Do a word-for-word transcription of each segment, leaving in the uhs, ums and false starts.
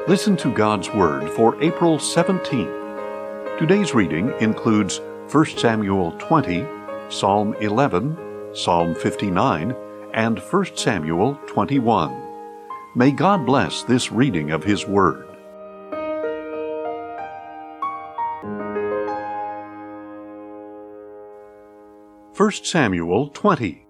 Listen to God's Word for April seventeenth. Today's reading includes First Samuel twenty, Psalm eleven, Psalm fifty-nine, and First Samuel twenty-one. May God bless this reading of His Word. First Samuel twenty.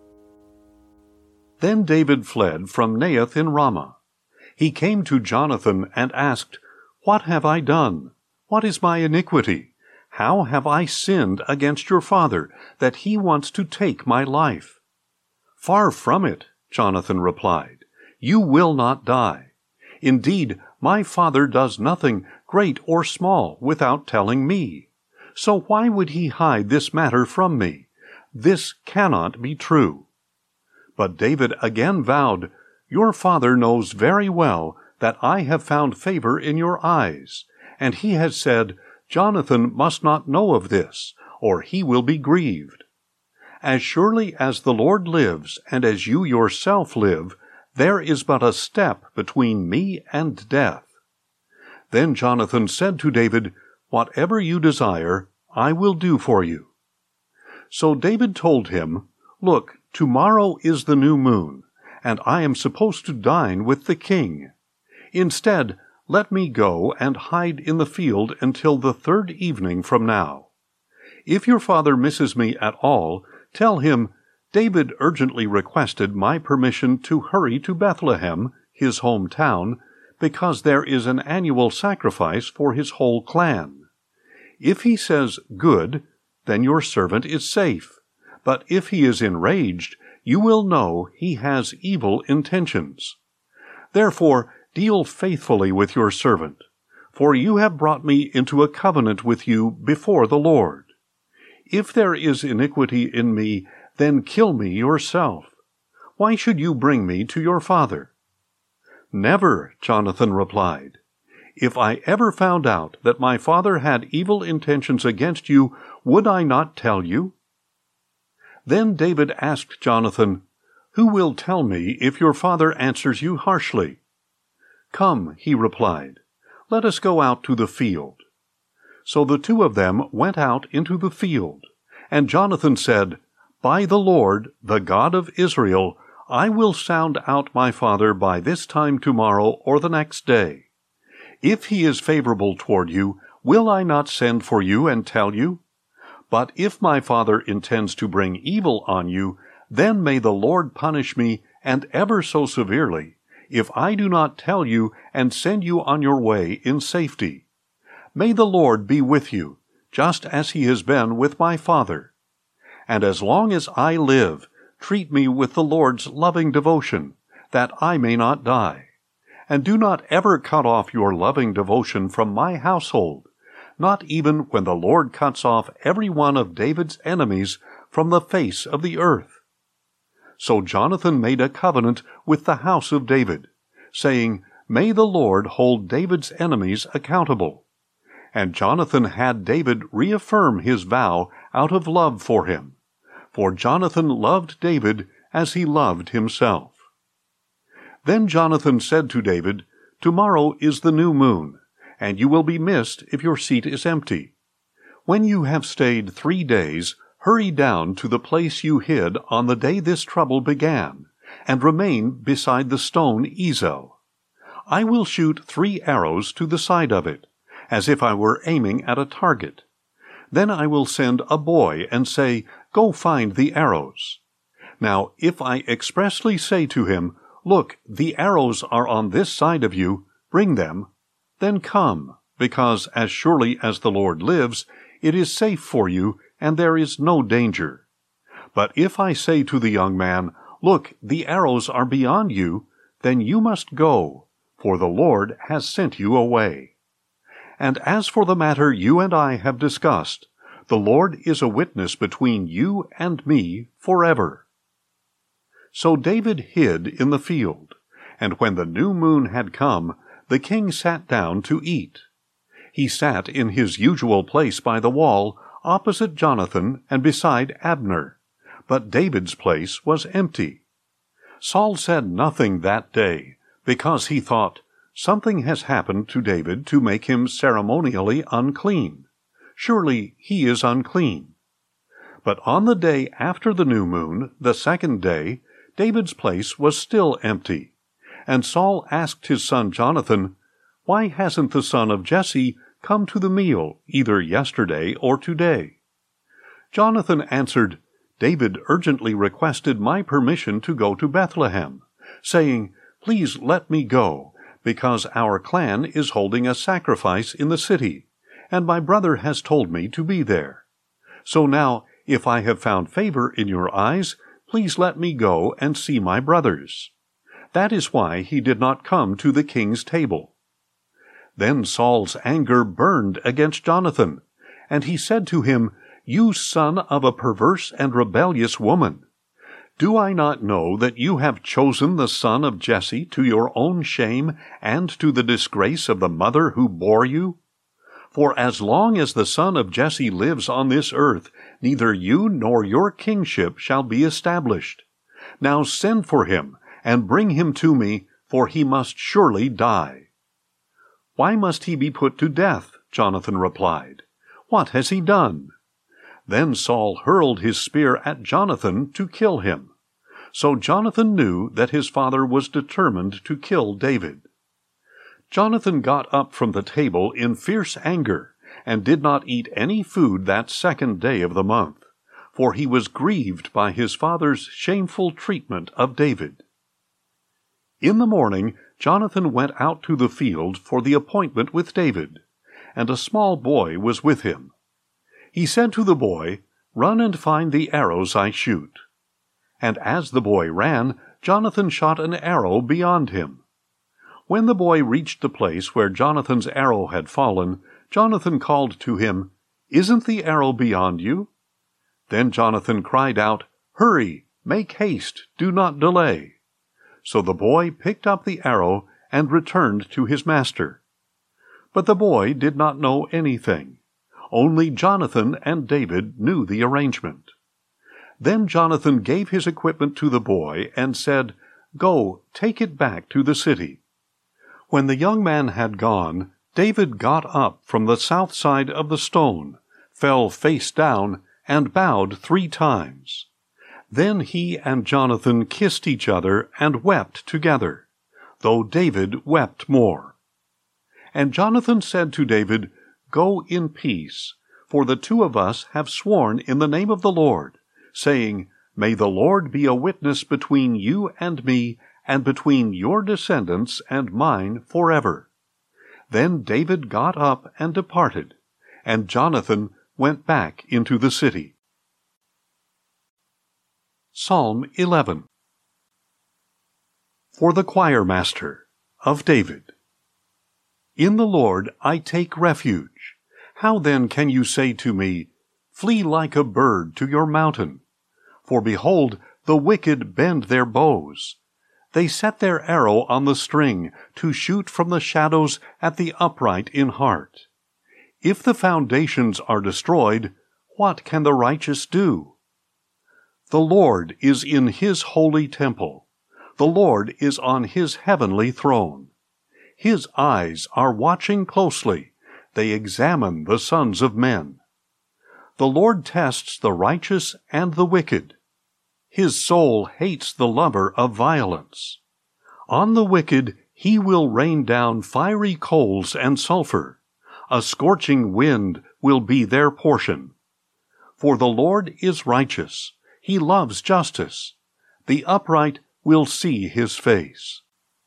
Then David fled from Naioth in Ramah. He came to Jonathan and asked, "What have I done? What is my iniquity? How have I sinned against your father, that he wants to take my life?" "Far from it," Jonathan replied. "You will not die. Indeed, my father does nothing, great or small, without telling me. So why would he hide this matter from me? This cannot be true." But David again vowed, "Your father knows very well that I have found favor in your eyes, and he has said, 'Jonathan must not know of this, or he will be grieved.' As surely as the Lord lives, and as you yourself live, there is but a step between me and death." Then Jonathan said to David, "Whatever you desire, I will do for you." So David told him, "Look, tomorrow is the new moon, and I am supposed to dine with the king. Instead, let me go and hide in the field until the third evening from now. If your father misses me at all, tell him, 'David urgently requested my permission to hurry to Bethlehem, his hometown, because there is an annual sacrifice for his whole clan.' If he says, 'Good,' then your servant is safe. But if he is enraged, you will know he has evil intentions. Therefore, deal faithfully with your servant, for you have brought me into a covenant with you before the Lord. If there is iniquity in me, then kill me yourself. Why should you bring me to your father?" "Never," Jonathan replied. "If I ever found out that my father had evil intentions against you, would I not tell you?" Then David asked Jonathan, "Who will tell me if your father answers you harshly?" "Come," he replied, "let us go out to the field." So the two of them went out into the field, and Jonathan said, "By the Lord, the God of Israel, I will sound out my father by this time tomorrow or the next day. If he is favorable toward you, will I not send for you and tell you? But if my father intends to bring evil on you, then may the Lord punish me, and ever so severely, if I do not tell you and send you on your way in safety. May the Lord be with you, just as he has been with my father. And as long as I live, treat me with the Lord's loving devotion, that I may not die. And do not ever cut off your loving devotion from my household, not even when the Lord cuts off every one of David's enemies from the face of the earth." So Jonathan made a covenant with the house of David, saying, "May the Lord hold David's enemies accountable." And Jonathan had David reaffirm his vow out of love for him, for Jonathan loved David as he loved himself. Then Jonathan said to David, "Tomorrow is the new moon, and you will be missed if your seat is empty. When you have stayed three days, hurry down to the place you hid on the day this trouble began, and remain beside the stone Ezel. I will shoot three arrows to the side of it, as if I were aiming at a target. Then I will send a boy and say, 'Go find the arrows.' Now, if I expressly say to him, 'Look, the arrows are on this side of you, bring them,' then come, because as surely as the Lord lives, it is safe for you, and there is no danger. But if I say to the young man, 'Look, the arrows are beyond you,' then you must go, for the Lord has sent you away. And as for the matter you and I have discussed, the Lord is a witness between you and me forever." So David hid in the field, and when the new moon had come, the king sat down to eat. He sat in his usual place by the wall, opposite Jonathan and beside Abner, but David's place was empty. Saul said nothing that day, because he thought, Something has happened to David to make him ceremonially unclean. Surely he is unclean. But on the day after the new moon, the second day, David's place was still empty. And Saul asked his son Jonathan, "Why hasn't the son of Jesse come to the meal, either yesterday or today?" Jonathan answered, "David urgently requested my permission to go to Bethlehem, saying, 'Please let me go, because our clan is holding a sacrifice in the city, and my brother has told me to be there. So now, if I have found favor in your eyes, please let me go and see my brothers.' That is why he did not come to the king's table." Then Saul's anger burned against Jonathan, and he said to him, "You son of a perverse and rebellious woman, do I not know that you have chosen the son of Jesse to your own shame and to the disgrace of the mother who bore you? For as long as the son of Jesse lives on this earth, neither you nor your kingship shall be established. Now send for him, and bring him to me, for he must surely die." "Why must he be put to death?" Jonathan replied. "What has he done?" Then Saul hurled his spear at Jonathan to kill him. So Jonathan knew that his father was determined to kill David. Jonathan got up from the table in fierce anger, and did not eat any food that second day of the month, for he was grieved by his father's shameful treatment of David. In the morning, Jonathan went out to the field for the appointment with David, and a small boy was with him. He said to the boy, "Run and find the arrows I shoot." And as the boy ran, Jonathan shot an arrow beyond him. When the boy reached the place where Jonathan's arrow had fallen, Jonathan called to him, "Isn't the arrow beyond you?" Then Jonathan cried out, "Hurry, make haste, do not delay." So the boy picked up the arrow and returned to his master. But the boy did not know anything. Only Jonathan and David knew the arrangement. Then Jonathan gave his equipment to the boy and said, "Go, take it back to the city." When the young man had gone, David got up from the south side of the stone, fell face down, and bowed three times. Then he and Jonathan kissed each other and wept together, though David wept more. And Jonathan said to David, "Go in peace, for the two of us have sworn in the name of the Lord, saying, 'May the Lord be a witness between you and me, and between your descendants and mine forever.'" Then David got up and departed, and Jonathan went back into the city. Psalm eleven. For the choir master, of David. In the Lord I take refuge. How then can you say to me, "Flee like a bird to your mountain"? For behold, the wicked bend their bows. They set their arrow on the string, to shoot from the shadows at the upright in heart. If the foundations are destroyed, what can the righteous do? The Lord is in his holy temple. The Lord is on his heavenly throne. His eyes are watching closely. They examine the sons of men. The Lord tests the righteous and the wicked. His soul hates the lover of violence. On the wicked he will rain down fiery coals and sulfur. A scorching wind will be their portion. For the Lord is righteous. He loves justice. The upright will see his face.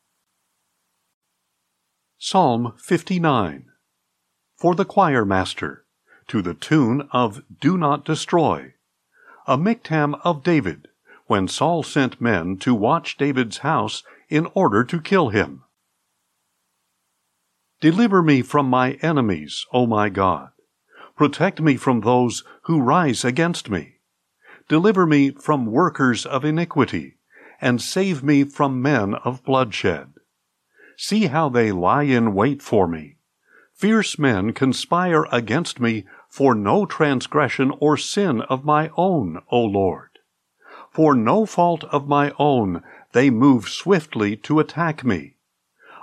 Psalm fifty-nine. For the choir master, to the tune of "Do Not Destroy," a miktam of David, when Saul sent men to watch David's house in order to kill him. Deliver me from my enemies, O my God. Protect me from those who rise against me. Deliver me from workers of iniquity, and save me from men of bloodshed. See how they lie in wait for me. Fierce men conspire against me for no transgression or sin of my own, O Lord. For no fault of my own, they move swiftly to attack me.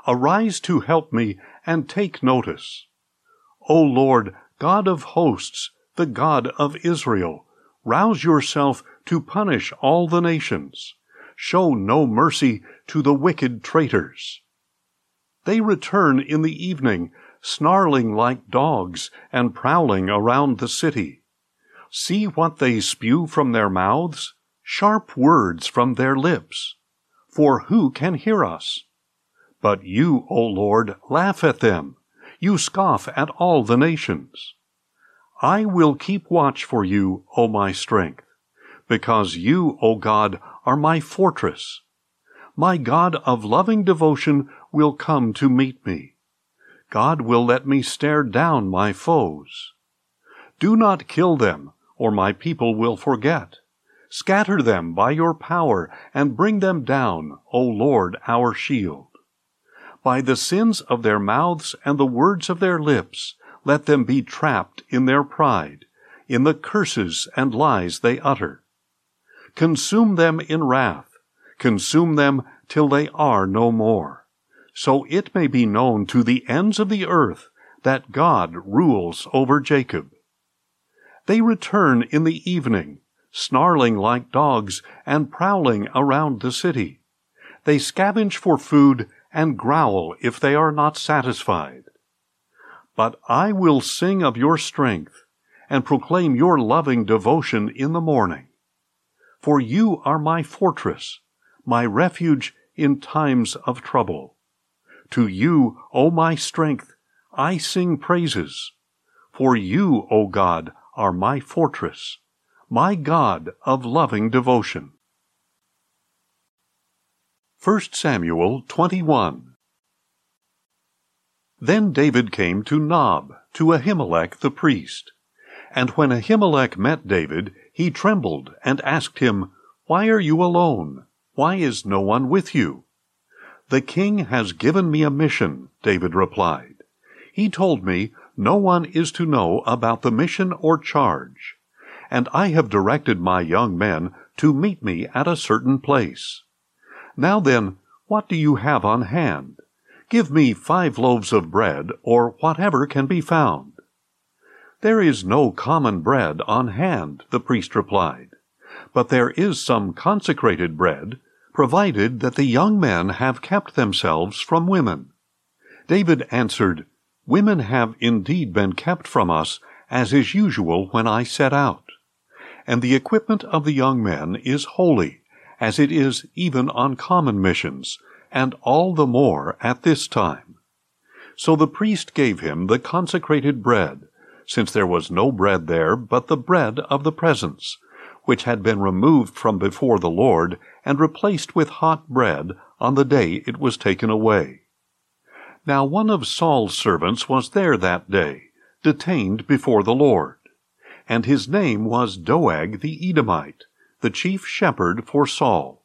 Arise to help me, and take notice. O Lord, God of hosts, the God of Israel, rouse yourself to punish all the nations. Show no mercy to the wicked traitors. They return in the evening, snarling like dogs and prowling around the city. See what they spew from their mouths, sharp words from their lips. For who can hear us? But you, O Lord, laugh at them. You scoff at all the nations. I will keep watch for you, O my strength, because you, O God, are my fortress. My God of loving devotion will come to meet me. God will let me stare down my foes. Do not kill them, or my people will forget. Scatter them by your power, and bring them down, O Lord, our shield. By the sins of their mouths and the words of their lips, let them be trapped in their pride, in the curses and lies they utter. Consume them in wrath, consume them till they are no more, so it may be known to the ends of the earth that God rules over Jacob. They return in the evening, snarling like dogs and prowling around the city. They scavenge for food and growl if they are not satisfied. But I will sing of your strength and proclaim your loving devotion in the morning. For you are my fortress, my refuge in times of trouble. To you, O my strength, I sing praises. For you, O God, are my fortress, my God of loving devotion. First Samuel twenty-one. Then David came to Nob, to Ahimelech the priest. And when Ahimelech met David, he trembled and asked him, Why are you alone? Why is no one with you? The king has given me a mission, David replied. He told me, No one is to know about the mission or charge. And I have directed my young men to meet me at a certain place. Now then, what do you have on hand? Give me five loaves of bread, or whatever can be found. There is no common bread on hand, the priest replied, but there is some consecrated bread, provided that the young men have kept themselves from women. David answered, Women have indeed been kept from us, as is usual when I set out. And the equipment of the young men is holy, as it is even on common missions, and all the more at this time. So the priest gave him the consecrated bread, since there was no bread there but the bread of the presence, which had been removed from before the Lord and replaced with hot bread on the day it was taken away. Now one of Saul's servants was there that day, detained before the Lord, and his name was Doeg the Edomite, the chief shepherd for Saul.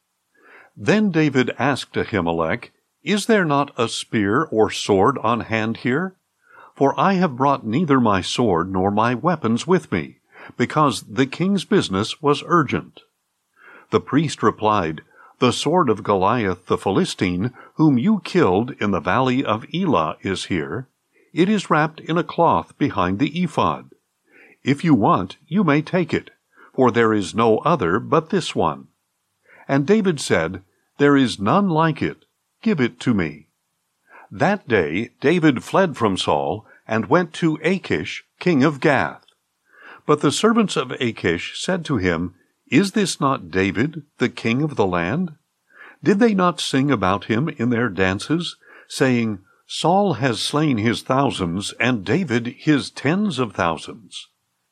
Then David asked Ahimelech, Is there not a spear or sword on hand here? For I have brought neither my sword nor my weapons with me, because the king's business was urgent. The priest replied, The sword of Goliath the Philistine, whom you killed in the valley of Elah, is here. It is wrapped in a cloth behind the ephod. If you want, you may take it, for there is no other but this one. And David said, There is none like it. Give it to me. That day David fled from Saul and went to Achish, king of Gath. But the servants of Achish said to him, Is this not David, the king of the land? Did they not sing about him in their dances, saying, Saul has slain his thousands, and David his tens of thousands?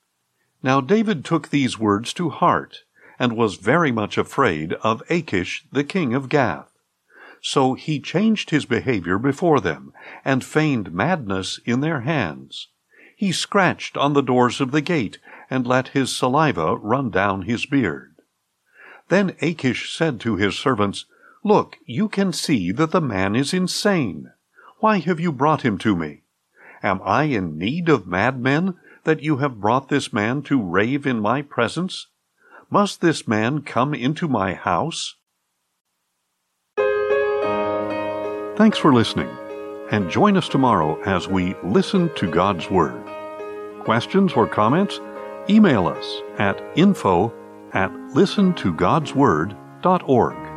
Now David took these words to heart, and was very much afraid of Achish, the king of Gath. So he changed his behavior before them, and feigned madness in their hands. He scratched on the doors of the gate, and let his saliva run down his beard. Then Achish said to his servants, Look, you can see that the man is insane. Why have you brought him to me? Am I in need of madmen, that you have brought this man to rave in my presence? Must this man come into my house? Thanks for listening, and join us tomorrow as we listen to God's Word. Questions or comments? Email us at info at listen to gods word dot org.